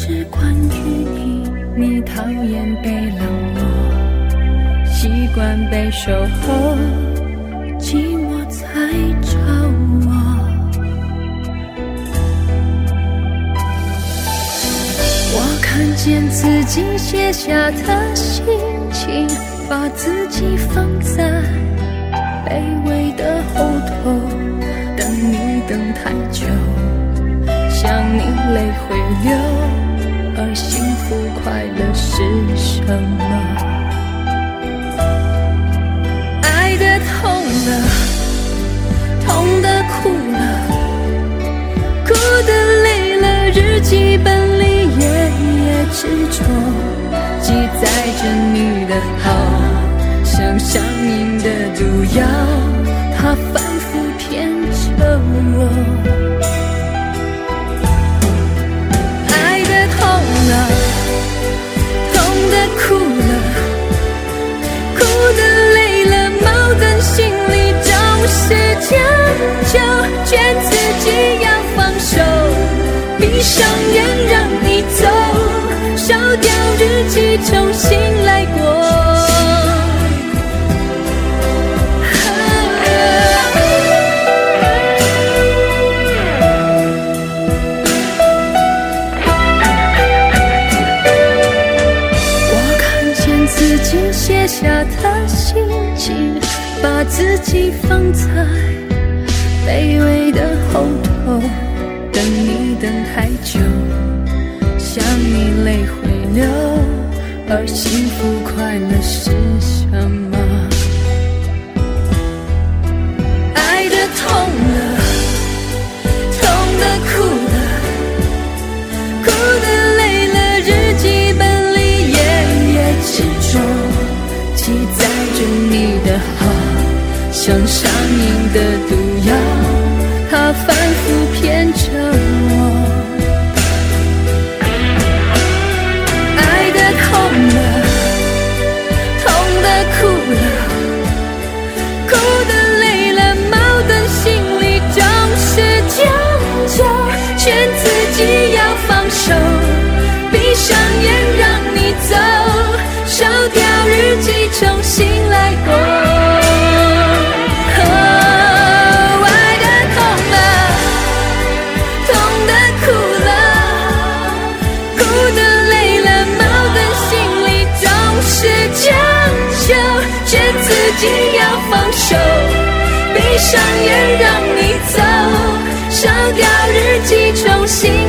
是关于你，你讨厌被冷落，习惯被守候，寂寞才找我。我看见自己写下的心情，把自己放在卑微的后头，等你等太久，想你泪会流，而幸福快乐是什么？爱的痛了，痛的哭了，哭的累了，日记本里夜夜执着，记载着你的好，像上瘾的毒药，它反复骗着我。爱的痛了，痛的哭了，哭的累了，矛盾心里总是将就，劝自己要放手，闭上眼让你走，烧掉日记重新来过。写下的心情，把自己放在卑微的后头，等你等太久，想你泪会流，而幸福快乐是什么？爱的痛了，痛的哭了，哭的累了，日记本里夜夜执着，记载着你的好，像上瘾的毒药，它反复骗着我。爱的痛了，痛的哭了，哭的累了，矛盾心里总是将就，劝自己要放手，闭上眼让你走，烧掉日记重新来过。爱的痛了，痛的哭了，哭的累了，矛盾心里总是将就，劝自己要放手，闭上眼让你走，烧掉日记重新